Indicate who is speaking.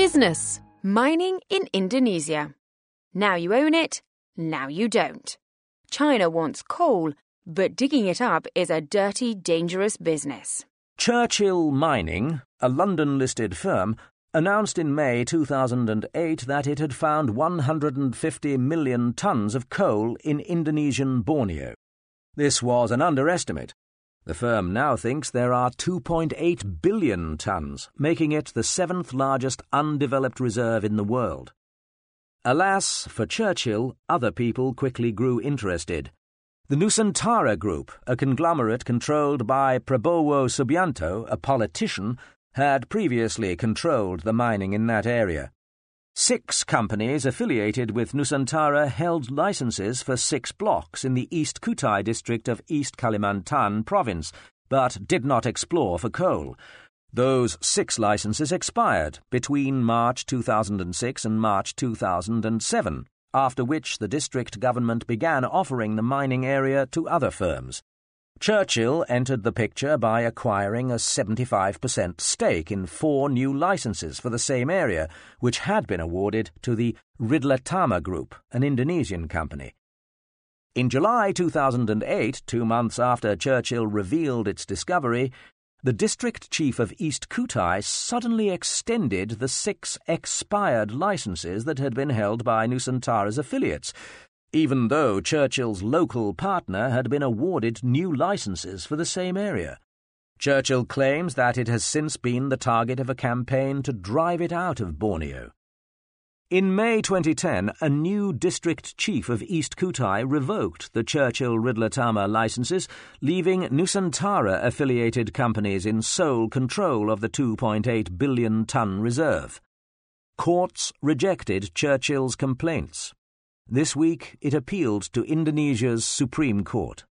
Speaker 1: Business. Mining in Indonesia. Now you own it, now you don't. China wants coal, but digging it up is a dirty, dangerous business.
Speaker 2: Churchill Mining, a London-listed firm, announced in May 2008 that it had found 150 million tonnes of coal in Indonesian Borneo. This was an underestimate. The firm now thinks there are 2.8 billion tonnes, making it the seventh largest undeveloped reserve in the world. Alas, for Churchill, other people quickly grew interested. The Nusantara Group, a conglomerate controlled by Prabowo Subianto, a politician, had previously controlled the mining in that area. 6 companies affiliated with Nusantara held licenses for 6 blocks in the East Kutai district of East Kalimantan province, but did not explore for coal. Those 6 licenses expired between March 2006 and March 2007, after which the district government began offering the mining area to other firms. Churchill entered the picture by acquiring a 75% stake in 4 new licenses for the same area, which had been awarded to the Ridlatama Group, an Indonesian company. In July 2008, 2 months after Churchill revealed its discovery, the district chief of East Kutai suddenly extended the 6 expired licenses that had been held by Nusantara's affiliates, even though Churchill's local partner had been awarded new licenses for the same area. Churchill claims that it has since been the target of a campaign to drive it out of Borneo. In May 2010, a new district chief of East Kutai revoked the Churchill-Ridlatama licenses, leaving Nusantara-affiliated companies in sole control of the 2.8 billion tonne reserve. Courts rejected Churchill's complaints. This week, it appealed to Indonesia's Supreme Court.